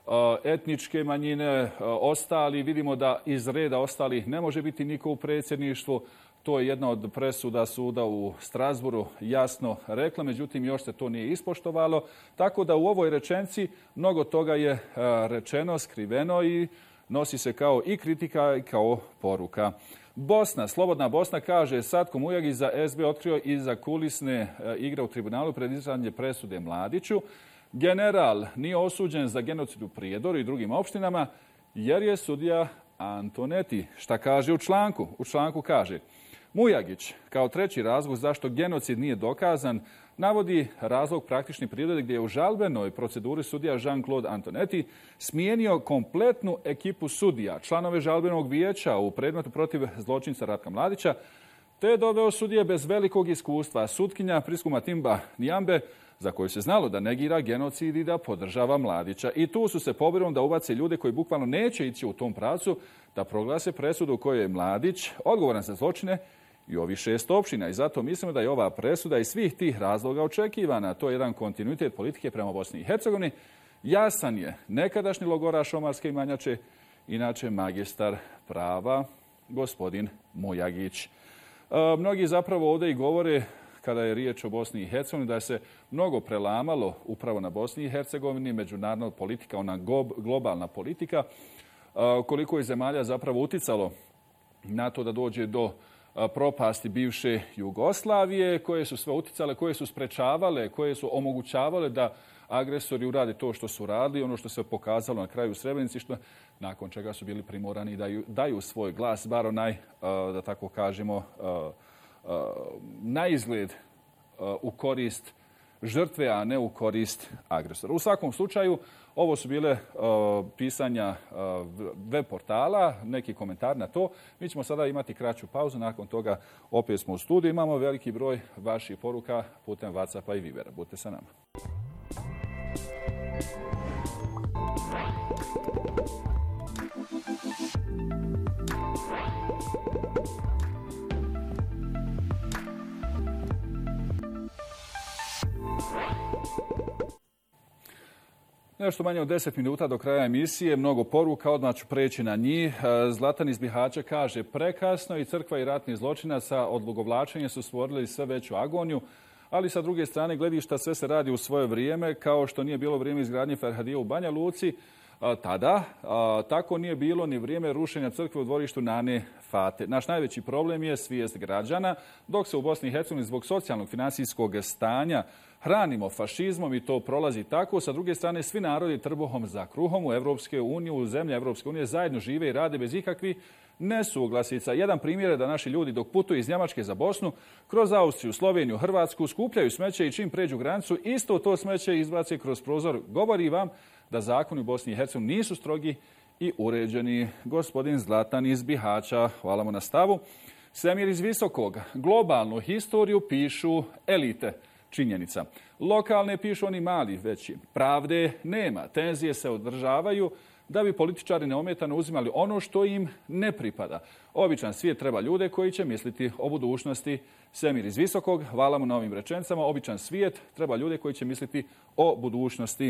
etničke manjine, ostali. Vidimo da iz reda ostalih ne može biti niko u predsjedništvu. To je jedna od presuda suda u Strasburu jasno rekla, međutim još se to nije ispoštovalo. Tako da u ovoj rečenci mnogo toga je rečeno, skriveno i nosi se kao i kritika i kao poruka. Bosna, Slobodna Bosna kaže: Satko Mujagić za SB otkrio iza kulisne igre u tribunalu pred izricanje presude Mladiću. General nije osuđen za genocid u Prijedoru i drugim opštinama jer je sudija Antoneti. Šta kaže u članku? U članku kaže: Mujagić, kao treći razlog zašto genocid nije dokazan, navodi razlog praktične prirode gdje je u žalbenoj proceduri sudija Jean-Claude Antoneti smijenio kompletnu ekipu sudija, članove žalbenog vijeća u predmetu protiv zločinca Ratka Mladića, te je doveo sudije bez velikog iskustva. Sutkinja Prisku Matimba Nijambe, za koju se znalo da negira genocid i da podržava Mladića. I tu su se pobrinuli da ubace ljude koji bukvalno neće ići u tom pravcu, da proglase presudu u kojoj je Mladić odgovoran za zločine i ovih 6 opština. I zato mislimo da je ova presuda iz svih tih razloga očekivana. To je jedan kontinuitet politike prema Bosni i Hercegovini. Jasan je nekadašnji logoraš Omarske imanjače, inače magistar prava, gospodin Mujagić. Mnogi zapravo ovdje i govore kada je riječ o Bosni i Hercegovini, da se mnogo prelamalo upravo na Bosni i Hercegovini, međunarodna politika, ona globalna politika, koliko je zemalja zapravo uticalo na to da dođe do propasti bivše Jugoslavije, koje su sve uticale, koje su sprečavale, koje su omogućavale da agresori urade to što su radili, ono što se pokazalo na kraju u Srebrenici, nakon čega su bili primorani da daju svoj glas, bar onaj, da tako kažemo, na izgled u korist žrtve, a ne u korist agresora. U svakom slučaju, ovo su bile pisanja web portala, neki komentar na to. Mi ćemo sada imati kraću pauzu, nakon toga opet smo u studiju. Imamo veliki broj vaših poruka putem WhatsAppa i Vibera. Budite sa nama. Nešto manje od 10 minuta do kraja emisije, mnogo poruka, odmah ću preći na njih. Zlatan iz Bihaća kaže: prekasno i crkva i ratni zločinaca odugovlačenja su stvorili sve veću agoniju, ali sa druge strane gledišta sve se radi u svoje vrijeme, kao što nije bilo vrijeme izgradnje Ferhadije u Banja Luci tada, tako nije bilo ni vrijeme rušenja crkve u dvorištu Nane Fate. Naš najveći problem je svijest građana, dok se u Bosni i Hercegovini zbog socijalnog financijskog stanja hranimo fašizmom i to prolazi tako. Sa druge strane, svi narodi trbuhom za kruhom u zemlje Evropske unije zajedno žive i rade bez ikakvih nesuglasica. Jedan primjer je da naši ljudi dok putuju iz Njemačke za Bosnu, kroz Austriju, Sloveniju, Hrvatsku, skupljaju smeće i čim pređu granicu, isto to smeće izbace kroz prozor. Govori vam da zakoni u Bosni i Hercegovini nisu strogi i uređeni. Gospodin Zlatan iz Bihaća, hvala mu na stavu. Semir iz Visokog: globalnu historiju pišu elite. Činjenica. Lokalne pišu oni mali, veći. Pravde nema. Tenzije se održavaju da bi političari neometano uzimali ono što im ne pripada. Običan svijet treba ljude koji će misliti o budućnosti. Semir iz Visokog, hvala mu na ovim rečenicama. Običan svijet treba ljude koji će misliti o budućnosti.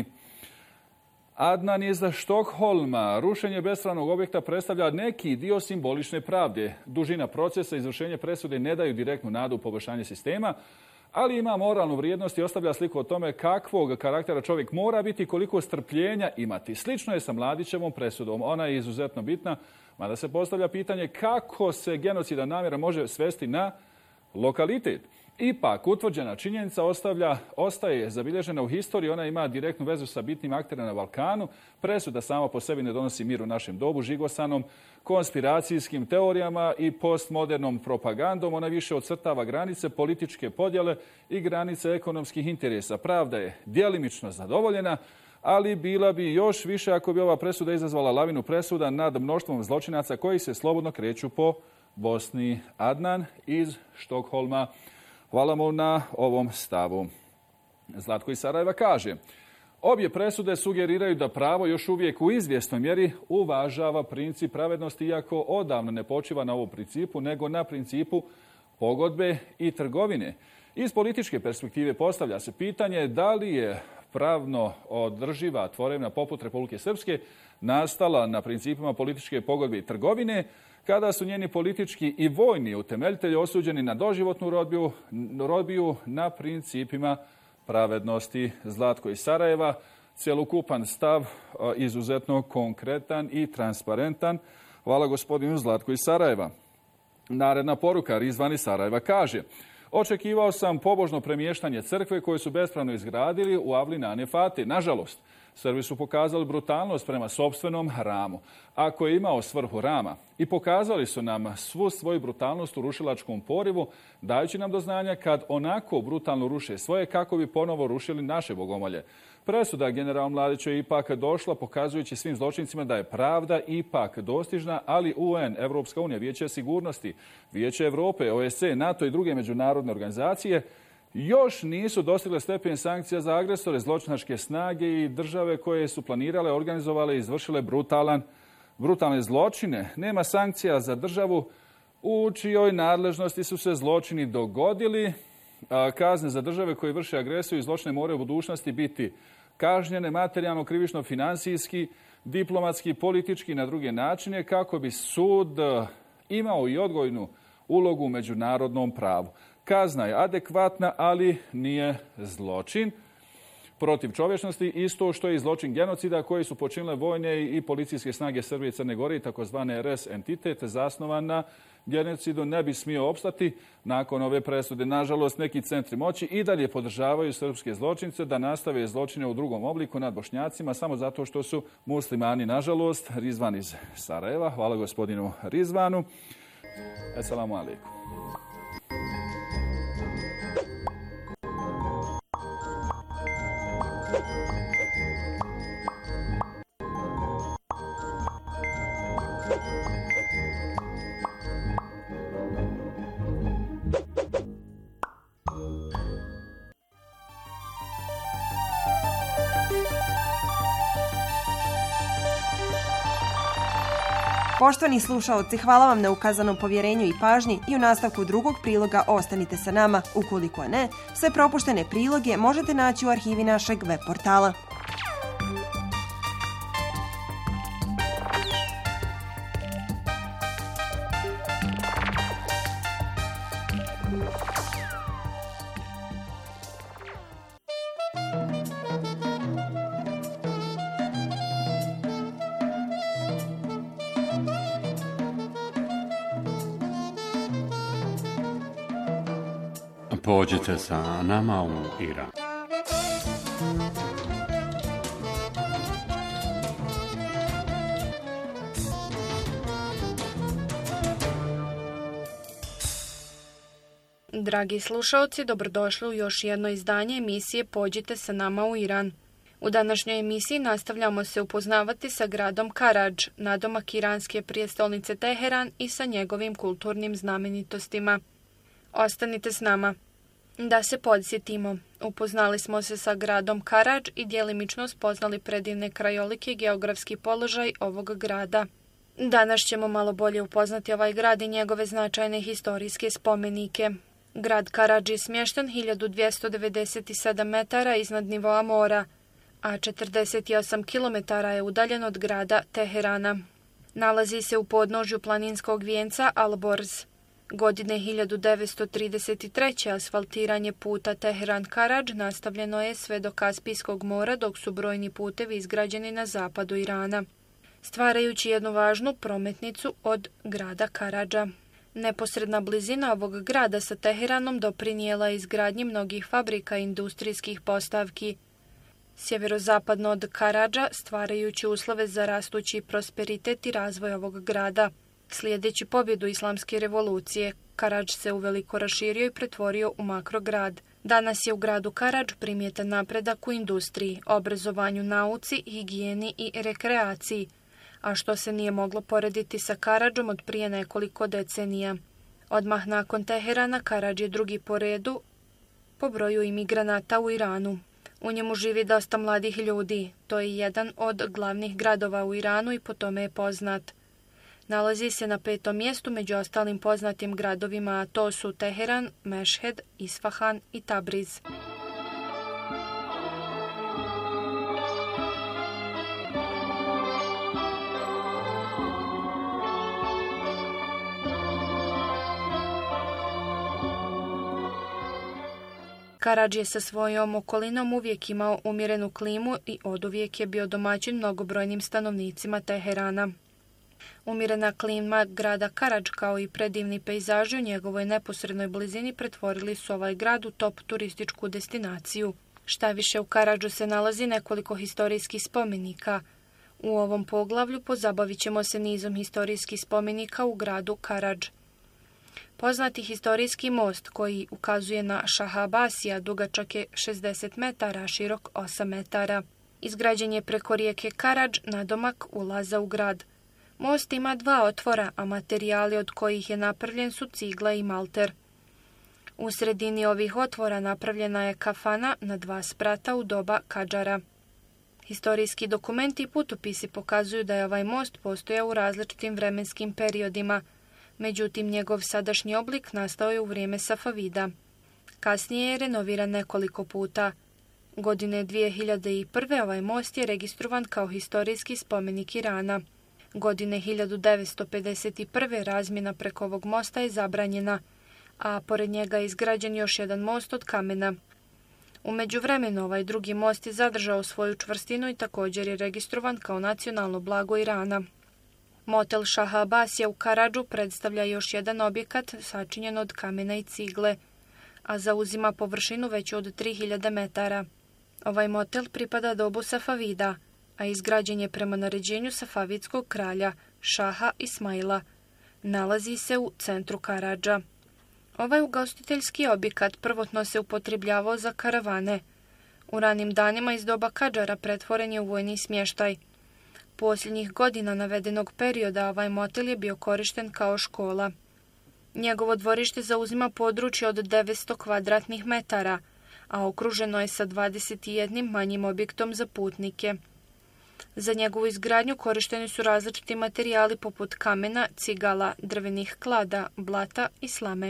Adnan iz Štokholma: rušenje bespravnog objekta predstavlja neki dio simbolične pravde. Dužina procesa, izvršenje presude ne daju direktnu nadu u poboljšanje sistema, ali ima moralnu vrijednost i ostavlja sliku o tome kakvog karaktera čovjek mora biti i koliko strpljenja imati. Slično je sa Mladićevom presudom. Ona je izuzetno bitna, mada se postavlja pitanje kako se genocida namjera može svesti na lokalitet. Ipak, utvrđena činjenica ostaje zabilježena u historiji, ona ima direktnu vezu sa bitnim akterima na Balkanu. Presuda sama po sebi ne donosi mir u našem dobu, žigosanom konspiracijskim teorijama i postmodernom propagandom. Ona više ocrtava granice političke podjele i granice ekonomskih interesa. Pravda je djelimično zadovoljena, ali bila bi još više ako bi ova presuda izazvala lavinu presuda nad mnoštvom zločinaca koji se slobodno kreću po Bosni. Adnan iz Štokholma, hvala mu na ovom stavu. Zlatko iz Sarajeva kaže: obje presude sugeriraju da pravo još uvijek u izvjesnoj mjeri uvažava princip pravednosti, iako odavno ne počiva na ovom principu, nego na principu pogodbe i trgovine. Iz političke perspektive postavlja se pitanje da li je pravno održiva tvorevina poput Republike Srpske nastala na principima političke pogodbe i trgovine, kada su njeni politički i vojni utemeljitelji osuđeni na doživotnu robiju na principima pravednosti. Zlatko iz Sarajeva, cjelokupan stav, izuzetno konkretan i transparentan. Hvala gospodinu Zlatku iz Sarajeva. Naredna poruka, Rizvan iz Sarajeva kaže: očekivao sam pobožno premještanje crkve koju su bespravno izgradili u avli Nane Fate. Nažalost, Srbi su pokazali brutalnost prema sopstvenom hramu, ako je imao svrhu rama, i pokazali su nam svu svoju brutalnost u rušilačkom porivu, dajući nam do znanja kad onako brutalno ruše svoje, kako bi ponovo rušili naše bogomolje. Presuda generalu Mladiću je ipak došla, pokazujući svim zločincima da je pravda ipak dostižna, ali UN, Evropska unija, Vijeće sigurnosti, Vijeće Europe, OSCE, NATO i druge međunarodne organizacije još nisu dostigle stepen sankcija za agresore, zločinačke snage i države koje su planirale, organizovale i izvršile brutalne zločine. Nema sankcija za državu u čijoj nadležnosti su se zločini dogodili. Kazne za države koje vrše agresiju i zločine moraju u budućnosti biti kažnjene materijalno, krivično, financijski, diplomatski, politički i na druge načine, kako bi sud imao i odgojnu ulogu u međunarodnom pravu. Kazna je adekvatna, ali nije zločin protiv čovječnosti, isto što je i zločin genocida koji su počinile vojne i policijske snage Srbije i Crne Gore i takozvane RS entitet zasnovan na genocidu ne bi smio opstati. Nakon ove presude, nažalost, neki centri moći i dalje podržavaju srpske zločince da nastave zločine u drugom obliku nad Bošnjacima samo zato što su muslimani, nažalost. Rizvan iz Sarajeva. Hvala gospodinu Rizvanu. Assalamu alaikum. Poštovani slušaoci, hvala vam na ukazanom povjerenju i pažnji i u nastavku drugog priloga ostanite sa nama. Ukoliko ne, sve propuštene priloge možete naći u arhivi našeg web portala. Pođite sa nama u Iran. Dragi slušaoci, dobrodošli u još jedno izdanje emisije Pođite sa nama u Iran. U današnjoj emisiji nastavljamo se upoznavati sa gradom Karadž, nadomak iranske prijestolnice Teheran i sa njegovim kulturnim znamenitostima. Ostanite s nama. Da se podsjetimo, upoznali smo se sa gradom Karadž i djelimično spoznali predivne krajolike i geografski položaj ovog grada. Danas ćemo malo bolje upoznati ovaj grad i njegove značajne historijske spomenike. Grad Karadž je smješten 1297 metara iznad nivoa mora, a 48 km je udaljen od grada Teherana. Nalazi se u podnožju planinskog vijenca Alborz. Godine 1933. asfaltiranje puta Teheran-Karadž nastavljeno je sve do Kaspijskog mora, dok su brojni putevi izgrađeni na zapadu Irana, stvarajući jednu važnu prometnicu od grada Karadža. Neposredna blizina ovog grada sa Teheranom doprinijela izgradnji mnogih fabrika i industrijskih postavki sjeverozapadno od Karadža, stvarajući uslove za rastući prosperitet i razvoj ovog grada. Slijedeći pobjedu islamske revolucije, Karadž se uveliko raširio i pretvorio u makrograd. Danas je u gradu Karadž primjetan napredak u industriji, obrazovanju, nauci, higijeni i rekreaciji, a što se nije moglo porediti sa Karadžom od prije nekoliko decenija. Odmah nakon Teherana, Karadž je drugi po redu po broju imigranata u Iranu. U njemu živi dosta mladih ljudi. To je jedan od glavnih gradova u Iranu i po tome je poznat. Nalazi se na 5. mjestu među ostalim poznatim gradovima, a to su Teheran, Mešhed, Isfahan i Tabriz. Karadž je sa svojom okolinom uvijek imao umjerenu klimu i oduvijek je bio domaćin mnogobrojnim stanovnicima Teherana. Umjerena klima grada Karadž kao i predivni pejzaži u njegovoj neposrednoj blizini pretvorili su ovaj grad u top turističku destinaciju. Šta više, u Karadžu se nalazi nekoliko historijskih spomenika. U ovom poglavlju pozabavit ćemo se nizom historijskih spomenika u gradu Karadž. Poznati historijski most koji ukazuje na Šaha Abasija dugačak je 60 metara, širok 8 metara. Izgrađen je preko rijeke Karadž, nadomak ulaza u grad. Most ima 2 otvora, a materijali od kojih je napravljen su cigla i malter. U sredini ovih otvora napravljena je kafana na 2 sprata u doba Kadžara. Historijski dokumenti i putopisi pokazuju da je ovaj most postojao u različitim vremenskim periodima, međutim njegov sadašnji oblik nastao je u vrijeme Safavida. Kasnije je renoviran nekoliko puta. Godine 2001. ovaj most je registrovan kao historijski spomenik Irana. Godine 1951. razmjena preko ovog mosta je zabranjena, a pored njega je izgrađen još jedan most od kamena. U međuvremenu ovaj drugi most je zadržao svoju čvrstinu i također je registrovan kao nacionalno blago Irana. Motel Šah Abasija u Karadžu predstavlja još jedan objekat sačinjen od kamena i cigle, a zauzima površinu veću od 3000 metara. Ovaj motel pripada dobu Safavida, a izgrađen je prema naređenju safavidskog kralja Šaha Ismaila. Nalazi se u centru Karadža. Ovaj ugostiteljski objekat prvotno se upotrebljavao za karavane. U ranim danima iz doba Kadžara pretvoren je u vojni smještaj. Posljednjih godina navedenog perioda ovaj motel je bio korišten kao škola. Njegovo dvorište zauzima područje od 900 kvadratnih metara, a okruženo je sa 21 manjim objektom za putnike. Za njegovu izgradnju korišteni su različiti materijali poput kamena, cigala, drvenih klada, blata i slame.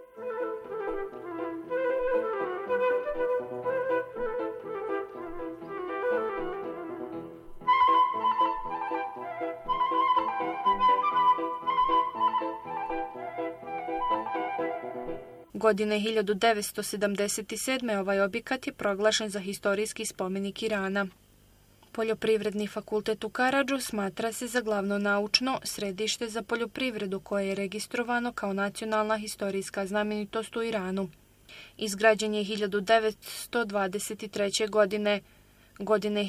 Godine 1977. ovaj objekat je proglašen za historijski spomenik Irana. Poljoprivredni fakultet u Karadžu smatra se za glavno naučno središte za poljoprivredu koje je registrovano kao nacionalna historijska znamenitost u Iranu. Izgrađen je 1923. godine. Godine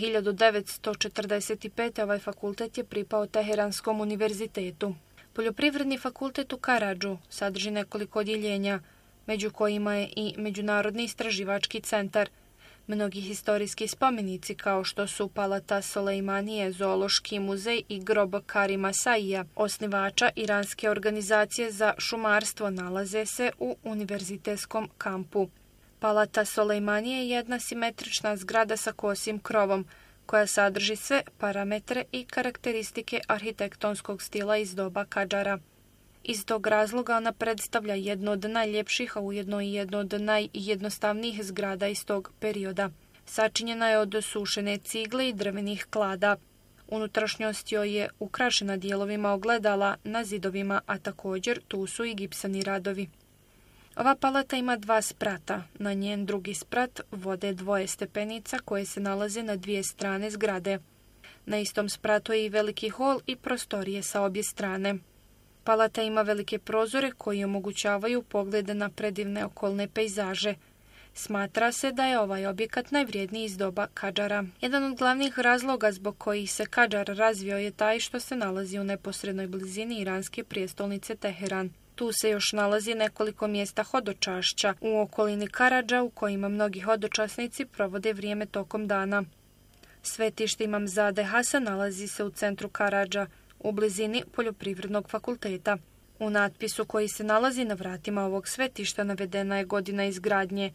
1945. ovaj fakultet je pripao Teheranskom univerzitetu. Poljoprivredni fakultet u Karadžu sadrži nekoliko odjeljenja, među kojima je i Međunarodni istraživački centar. Mnogi historijski spomenici kao što su Palata Solejmanije, Zoološki muzej i grob Karima Saija, osnivača Iranske organizacije za šumarstvo, nalaze se u univerzitetskom kampu. Palata Solejmanije je jedna simetrična zgrada sa kosim krovom, koja sadrži sve parametre i karakteristike arhitektonskog stila iz doba Kadžara. Iz tog razloga ona predstavlja jednu od najljepših, a ujedno i jednu od najjednostavnijih zgrada iz tog perioda. Sačinjena je od sušene cigle i drvenih klada. Unutrašnjost joj je ukrašena dijelovima ogledala na zidovima, a također tu su i gipsani radovi. Ova palata ima 2 sprata. Na njen drugi sprat vode 2 stepenica koje se nalaze na 2 strane zgrade. Na istom spratu je i veliki hol i prostorije sa obje strane. Palata ima velike prozore koji omogućavaju poglede na predivne okolne pejzaže. Smatra se da je ovaj objekat najvrijedniji iz doba Kadžara. Jedan od glavnih razloga zbog kojih se Kadžar razvio je taj što se nalazi u neposrednoj blizini iranske prijestolnice Teheran. Tu se još nalazi nekoliko mjesta hodočašća u okolini Karadža u kojima mnogi hodočasnici provode vrijeme tokom dana. Svetište Imamzade Hasan nalazi se u centru Karadža, u blizini poljoprivrednog fakulteta. U natpisu koji se nalazi na vratima ovog svetišta navedena je godina izgradnje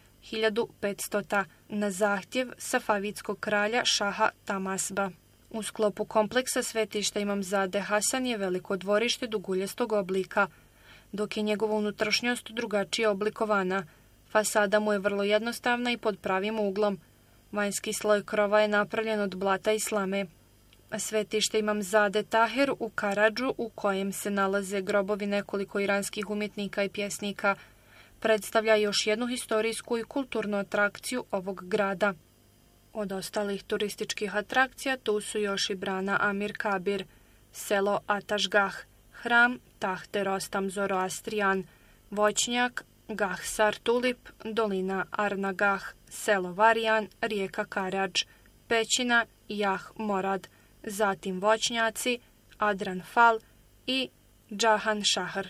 1500. na zahtjev safavidskog kralja Šaha Tamasba. U sklopu kompleksa svetišta Imamzade Hasan je veliko dvorište duguljastog oblika, dok je njegova unutrašnjost drugačije oblikovana. Fasada mu je vrlo jednostavna i pod pravim uglom. Vanjski sloj krova je napravljen od blata i slame. Svetište Imamzade Taher u Karadžu, u kojem se nalaze grobovi nekoliko iranskih umjetnika i pjesnika, predstavlja još jednu historijsku i kulturnu atrakciju ovog grada. Od ostalih turističkih atrakcija tu su još i brana Amir Kabir, selo Atašgah, hram Tahte Rostam Zoroastrijan, voćnjak Gahsar Tulip, dolina Arnagah, selo Varijan, rijeka Karadž, pećina Jah Morad, zatim voćnjaci Adran Fal i Džahan Šahr.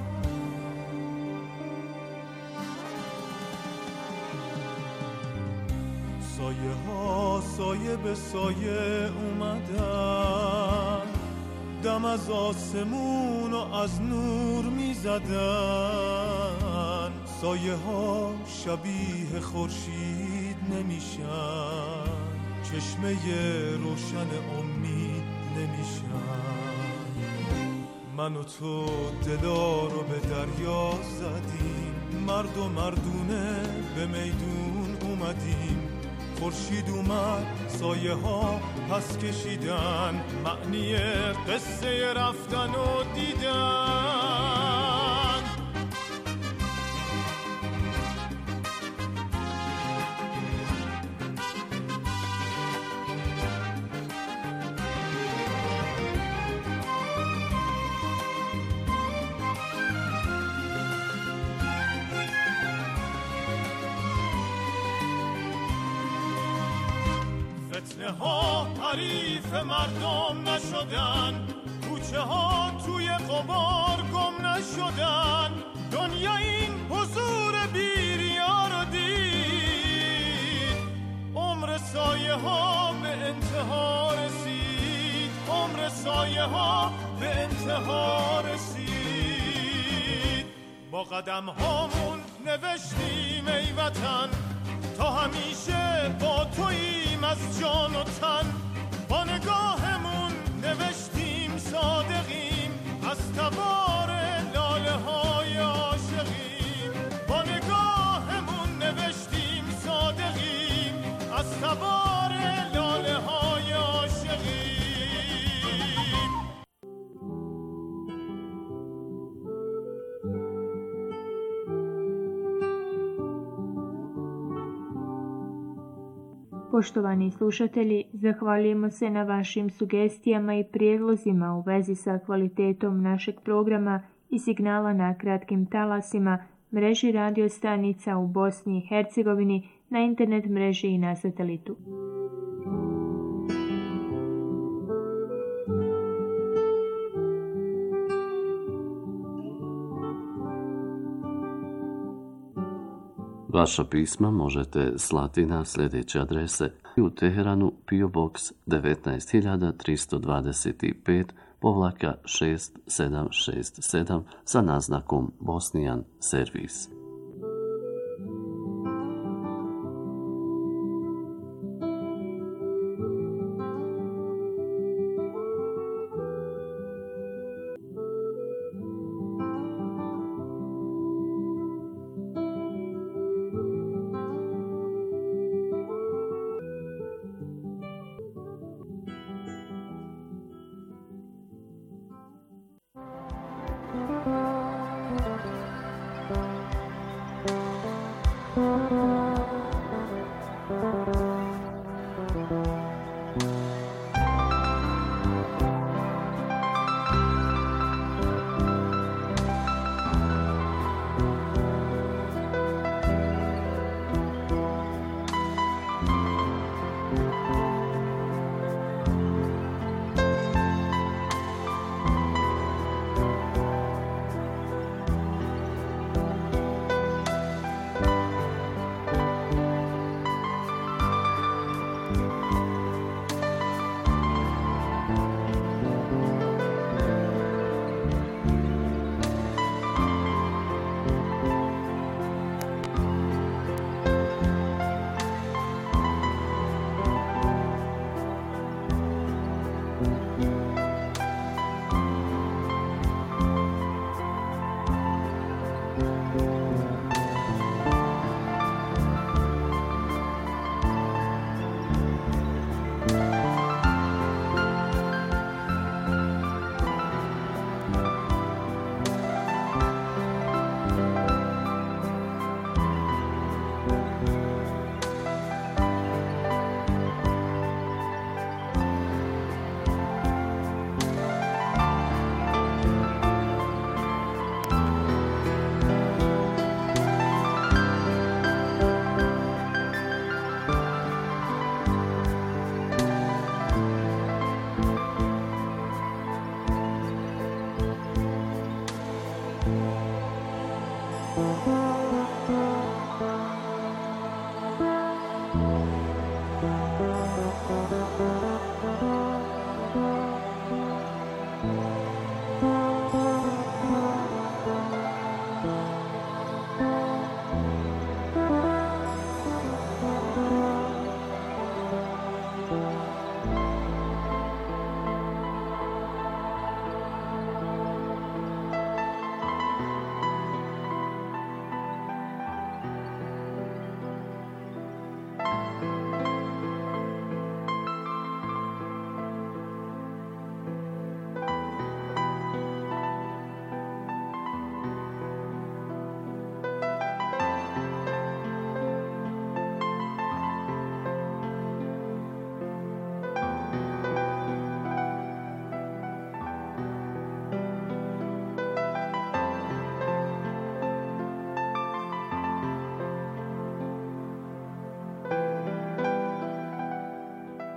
سایه ها سایه به سایه اومدن دم از آسمون و از نور می زدن سایه ها شبیه خورشید نمیشن چشمه روشن امید نمیشن من و تو دلا رو به دریا زدیم مرد و مردونه به میدون اومدیم خورشید اومد سایه ها پس کشیدن معنی قصه رفتن و دیدن تشنه ها حریف مردم نشدن، کوچه ها توی غبار گم نشدن. دنیا این حضور بیریا رو دید، عمر سایه ها به انتها رسید، عمر سایه ها به انتها رسید. با قدم هامون نوشتیم ای وطن، تا همیشه با توییم از جان و تن. با نگاهمون نوشتیم صادقیم، از تبار لاله های عاشقیم. با نگاهمون نوشتیم صادقیم، از تبار لاله های عاشقیم. Poštovani slušatelji, zahvaljujemo se na vašim sugestijama i prijedlozima u vezi sa kvalitetom našeg programa i signala na kratkim talasima, mreži radio stanica u Bosni i Hercegovini, na internet mreži i na satelitu. Vaša pisma možete slati na sljedeće adrese: u Teheranu PO Box 19325-6767 sa naznakom Bosnijan Servis.